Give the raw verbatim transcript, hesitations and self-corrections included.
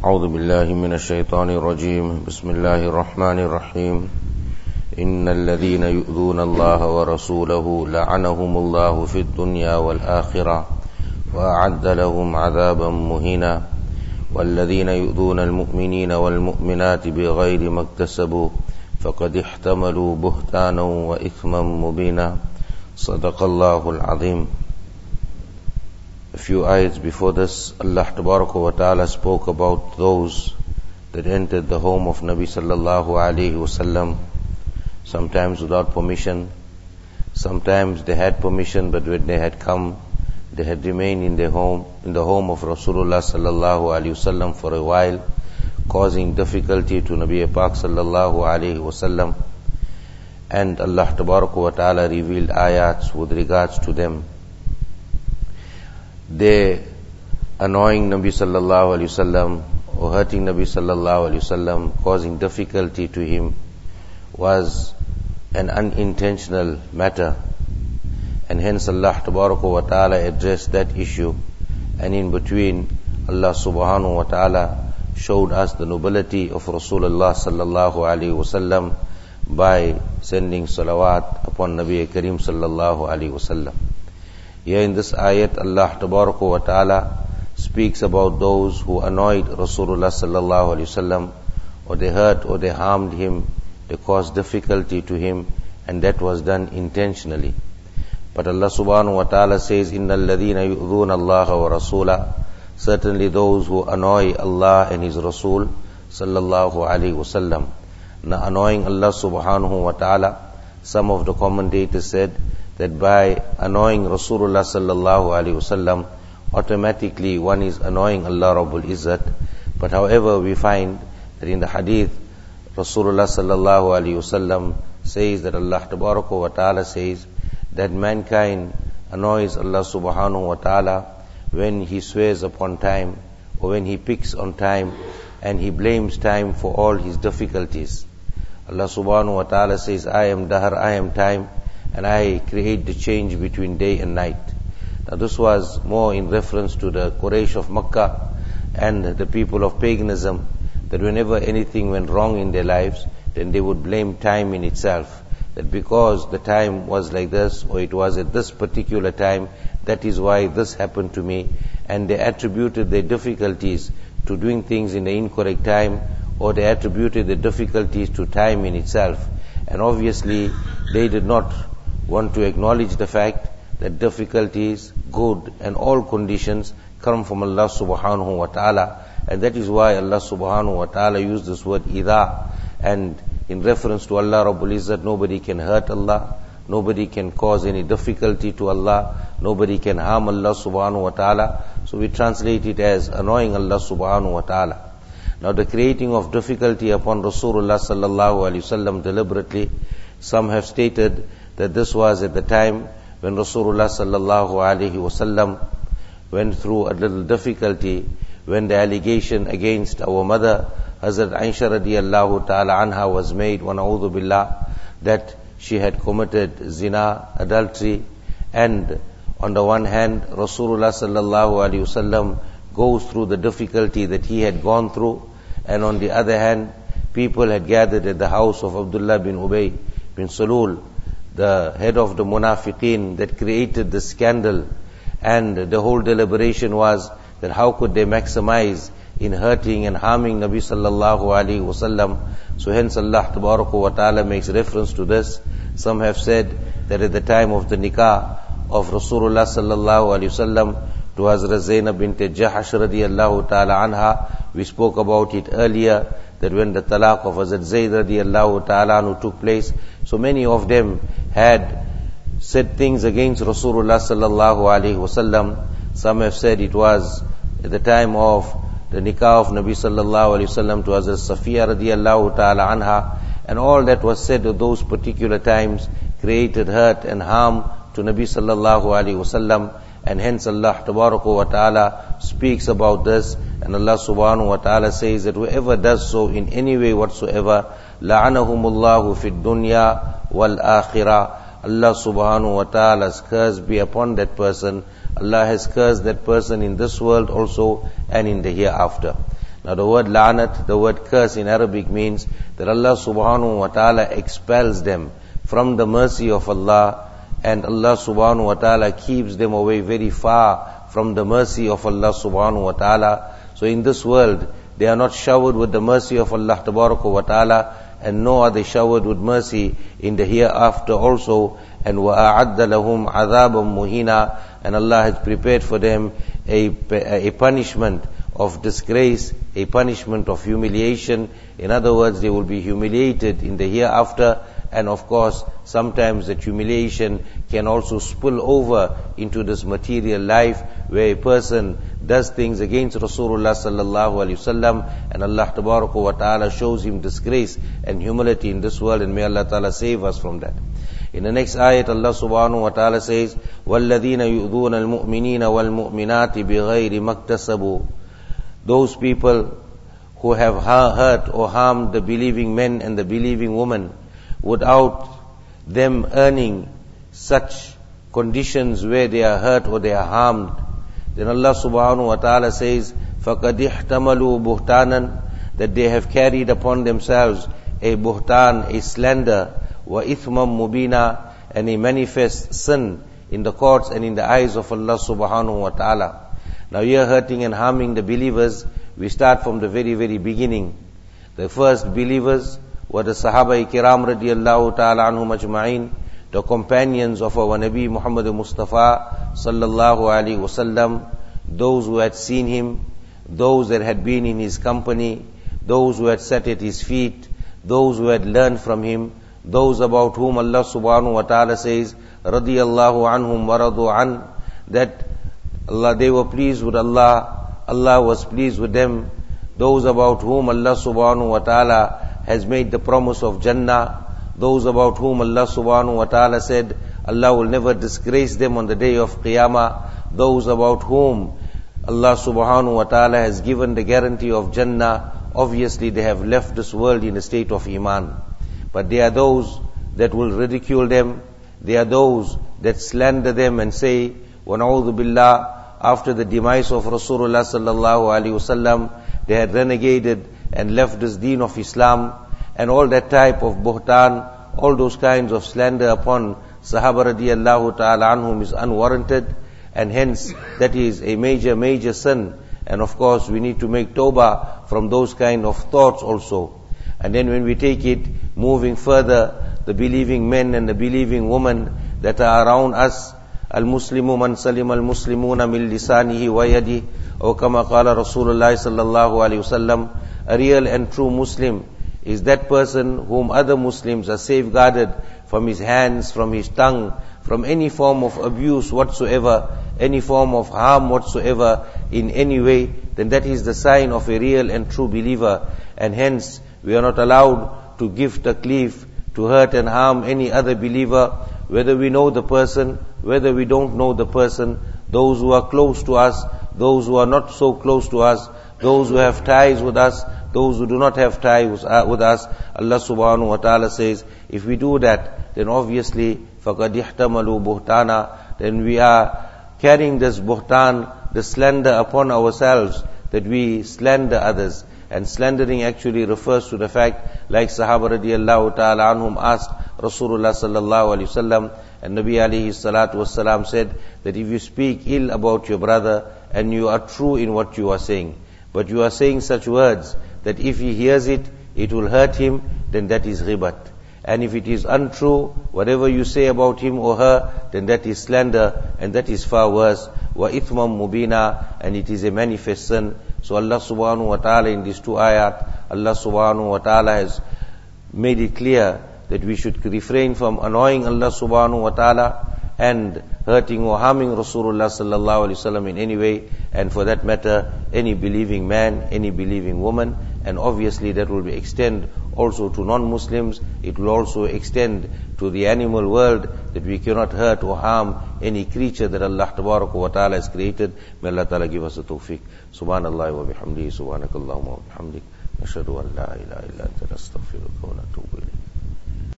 أعوذ بالله من الشيطان الرجيم بسم الله الرحمن الرحيم إن الذين يؤذون الله ورسوله لعنهم الله في الدنيا والآخرة وأعد لهم عذابا مهينا والذين يؤذون المؤمنين والمؤمنات بغير ما اكتسبوا فقد احتملوا بهتانا وإثما مبينا صدق الله العظيم. A few ayats before this, Allah Tabaraka wa Ta'ala spoke about those that entered the home of Nabi Sallallahu Alaihi Wasallam, sometimes without permission, sometimes they had permission, but when they had come, they had remained in their home, in the home of Rasulullah Sallallahu Alaihi Wasallam for a while, causing difficulty to Nabi Pak Sallallahu Alaihi Wasallam. And Allah Tabaraka wa Ta'ala revealed ayats with regards to them. They annoying Nabi Sallallahu Alaihi Wasallam or hurting Nabi Sallallahu Alaihi Wasallam, causing difficulty to him, was an unintentional matter, and hence Allah Tabaraka wa Ta'ala addressed that issue, and in between Allah Subhanahu wa Ta'ala showed us the nobility of Rasulullah Sallallahu Alaihi Wasallam by sending salawat upon Nabi Karim Sallallahu Alaihi Wasallam. Here in this ayat, Allah Tabaraka wa Ta'ala speaks about those who annoyed Rasulullah Sallallahu Alaihi Wasallam, or they hurt or they harmed him, they caused difficulty to him, and that was done intentionally. But Allah Subhanahu wa Ta'ala says, إِنَّ الَّذِينَ يُؤْذُونَ اللَّهَ وَرَسُولَهُ, certainly those who annoy Allah and His Rasul Sallallahu Alaihi Wasallam. Now, annoying Allah Subhanahu wa Ta'ala, some of the commentators said that by annoying Rasulullah Sallallahu Alaihi Wasallam, automatically one is annoying Allah Rabbul Izzat. But however, we find that in the hadith, Rasulullah Sallallahu Alaihi Wasallam says that Allah Tabaraka wa Ta'ala says that mankind annoys Allah Subhanahu wa Ta'ala when he swears upon time, or when he picks on time, and he blames time for all his difficulties. Allah Subhanahu wa Ta'ala says, I am Dahar, I am time, and I create the change between day and night. Now this was more in reference to the Quraysh of Makkah and the people of paganism, that whenever anything went wrong in their lives, then they would blame time in itself. That because the time was like this, or it was at this particular time, that is why this happened to me. And they attributed their difficulties to doing things in the incorrect time, or they attributed the difficulties to time in itself. And obviously, they did not want to acknowledge the fact that difficulties, good, and all conditions come from Allah Subhanahu wa Ta'ala. And that is why Allah Subhanahu wa Ta'ala used this word idha. And in reference to Allah Rabbul Izzat, nobody can hurt Allah, nobody can cause any difficulty to Allah, nobody can harm Allah Subhanahu wa Ta'ala. So we translate it as annoying Allah Subhanahu wa Ta'ala. Now the creating of difficulty upon Rasulullah Sallallahu Alaihi Wasallam deliberately, some have stated that this was at the time when Rasulullah Sallallahu Alaihi Wasallam went through a little difficulty, when the allegation against our mother Hazrat Aisha radiyallahu ta'ala anha was made, wa na'udhu billah, that she had committed zina, adultery. And on the one hand, Rasulullah sallallahu alaihi wasallam goes through the difficulty that he had gone through, and on the other hand, people had gathered at the house of Abdullah bin Ubay bin Salul, the head of the munafiqeen that created the scandal, and the whole deliberation was that how could they maximize in hurting and harming Nabi sallallahu alaihi wasallam. So hence Allah Tabaraka wa Ta'ala makes reference to this. Some have said that at the time of the nikah of Rasulullah sallallahu alaihi wasallam to Hazrat Zainab bint Jahash radiyallahu ta'ala anha, we spoke about it earlier, that when the talaq of Hazrat Zayd radiyallahu ta'ala anhu took place, so many of them had said things against Rasulullah sallallahu alaihi wasallam. Some have said it was at the time of the nikah of Nabi sallallahu alaihi wasallam to Hazrat Safiya radiyallahu ta'ala anha, and all that was said at those particular times created hurt and harm to Nabi sallallahu alaihi wasallam. And hence Allah Tabaraka wa Ta'ala speaks about this, and Allah Subhanahu wa Ta'ala says that whoever does so in any way whatsoever, la'anahumullahu fid dunya wal akhirah, Allah Subhanahu wa Ta'ala's curse be upon that person. Allah has cursed that person in this world also and in the hereafter. Now the word la'nat, the word curse in Arabic means that Allah subhanahu wa ta'ala expels them from the mercy of Allah, and Allah subhanahu wa ta'ala keeps them away very far from the mercy of Allah subhanahu wa ta'ala. So in this world, they are not showered with the mercy of Allah tabaraka wa ta'ala, and nor are they showered with mercy in the hereafter also. And وَأَعَدَّ لَهُمْ عَذَابًا مُهِينًا, and Allah has prepared for them a, a punishment of disgrace, a punishment of humiliation. In other words, they will be humiliated in the hereafter. And of course, sometimes that humiliation can also spill over into this material life, where a person does things against Rasulullah sallallahu alaihi wasallam, and Allah tabaraka wa ta'ala shows him disgrace and humility in this world, and may Allah ta'ala save us from that. In the next ayat, Allah subhanahu wa ta'ala says, وَالَّذِينَ يُؤْذُونَ الْمُؤْمِنِينَ وَالْمُؤْمِنَاتِ بِغَيْرِ مَكْتَسَبُوا. Those people who have hurt or harmed the believing men and the believing women without them earning such conditions where they are hurt or they are harmed, then Allah subhanahu wa ta'ala says, فَقَدْ احْتَمَلُوا بُهْتَانًا, that they have carried upon themselves a buhtan, a slander, وَإِثْمًا مُبِينًا, and a manifest sin in the courts and in the eyes of Allah subhanahu wa ta'ala. Now here, hurting and harming the believers, we start from the very, very beginning. The first believers were the Sahaba Kiram radiyallahu ta'ala anhum ajma'in, the companions of our Nabi Muhammad Mustafa sallallahu alaihi wasallam, those who had seen him, those that had been in his company, those who had sat at his feet, those who had learned from him, those about whom Allah subhanahu wa ta'ala says, radiyallahu anhum wa radu an, that Allah, they were pleased with Allah, Allah was pleased with them. Those about whom Allah subhanahu wa ta'ala has made the promise of Jannah, those about whom Allah subhanahu wa ta'ala said, Allah will never disgrace them on the day of Qiyamah, those about whom Allah subhanahu wa ta'ala has given the guarantee of Jannah, obviously they have left this world in a state of Iman. But there are those that will ridicule them, there are those that slander them and say, وَنَعُوذُ بِاللَّهِ, after the demise of Rasulullah sallallahu alaihi wasallam, they had renegated and left this deen of Islam, and all that type of buhtan, all those kinds of slander upon Sahaba radiyallahu ta'ala anhum is unwarranted, and hence that is a major, major sin. And of course we need to make tawbah from those kind of thoughts also. And then when we take it, moving further, the believing men and the believing women that are around us, al-muslimu man salim al-muslimuna min lisanihi wa yadihi, or kama qala Rasulullah sallallahu alaihi wasallam, a real and true Muslim is that person whom other Muslims are safeguarded from his hands, from his tongue, from any form of abuse whatsoever, any form of harm whatsoever in any way, then that is the sign of a real and true believer. And hence we are not allowed to give taklif, to hurt and harm any other believer, whether we know the person, whether we don't know the person, those who are close to us, those who are not so close to us, those who have ties with us, those who do not have ties with us. Allah subhanahu wa ta'ala says, if we do that, then obviously فَقَدْ احْتَمَلُوا بُهْتَانًا, then we are carrying this buhtan, the slander upon ourselves, that we slander others. And slandering actually refers to the fact, like Sahaba radiyallahu ta'ala anhum asked Rasulullah sallallahu alaihi wasallam, and Nabi alayhi salatu wassalam said that if you speak ill about your brother and you are true in what you are saying, but you are saying such words that if he hears it, it will hurt him, then that is ghibat. And if it is untrue, whatever you say about him or her, then that is slander, and that is far worse. وَإِثْمًا مُبِينًا, and it is a manifest sin. So Allah subhanahu wa ta'ala in these two ayat, Allah subhanahu wa ta'ala has made it clear that we should refrain from annoying Allah subhanahu wa ta'ala and hurting or harming Rasulullah sallallahu alaihi wasallam in any way, and for that matter, any believing man, any believing woman. And obviously that will be extend also to non-Muslims. It will also extend to the animal world, that we cannot hurt or harm any creature that Allah tabaraka wa ta'ala has created. May Allah ta'ala give us the tawfiq. Subhanallah wa bihamdihi, subhanakallahumma wa bihamdik, nashhadu an la ilaha illa anta, nastaghfiruka wa natubu ilayk.